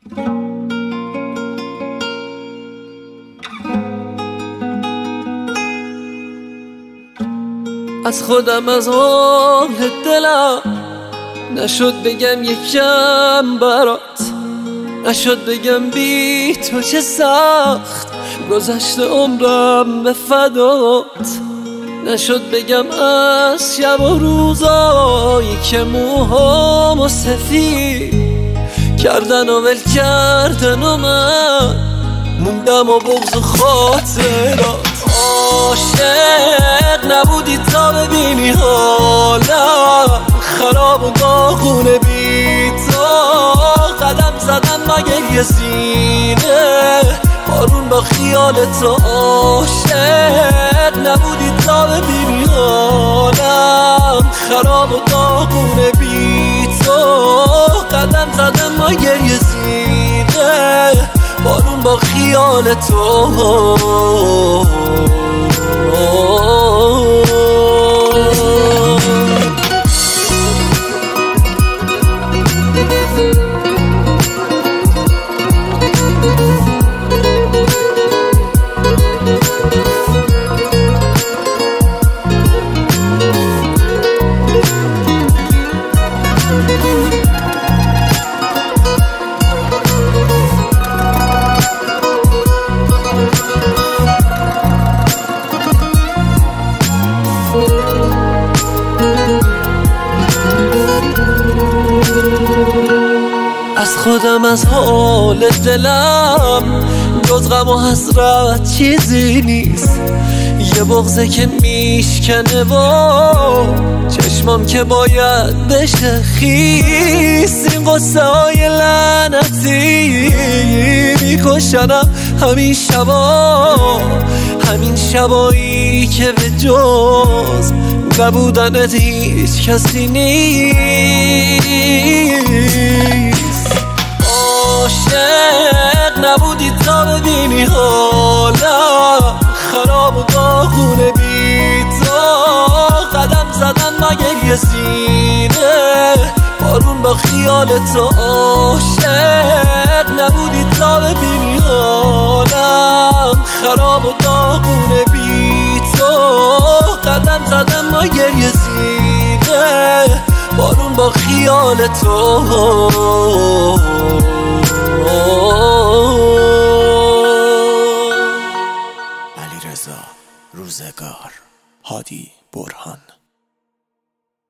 از خودم از حال دلم نشد بگم یکم برات، نشد بگم بی تو چه سخت گذشت عمرم به فدات، نشد بگم از شب و روزایی که موهامو سفید کردن و ول کردن و من موندم و بغض و خاطرات. عاشق نبودی تا ببینی حالم خراب و داغونه بی تو، قدم زدم مگه یه سینه بارون با خیال تو. عاشق نبودی تا ببینی حالم خراب و داغونه بی تو، قدم زدم مگه یه سینه بارون با خیال تو. از خودم از حال دلم جز غم و حسرت چیزی نیست، یه بغضه که میشکنه و چشمام که باید بشه خیس. این قصه های لعنتی میکشنم همین شبا، همین شبایی که به جز نبودنت هیچ کسی نیست. عاشق نبودی تا ببینی حالم خراب و داغونه بی تو، قدم زدم مگه یه سینه بارون با خیال تو. عاشق نبودی تا ببینی حالم خراب و داغونه بی تو، قدم زدم مگه یه سینه بارون با خیال تو.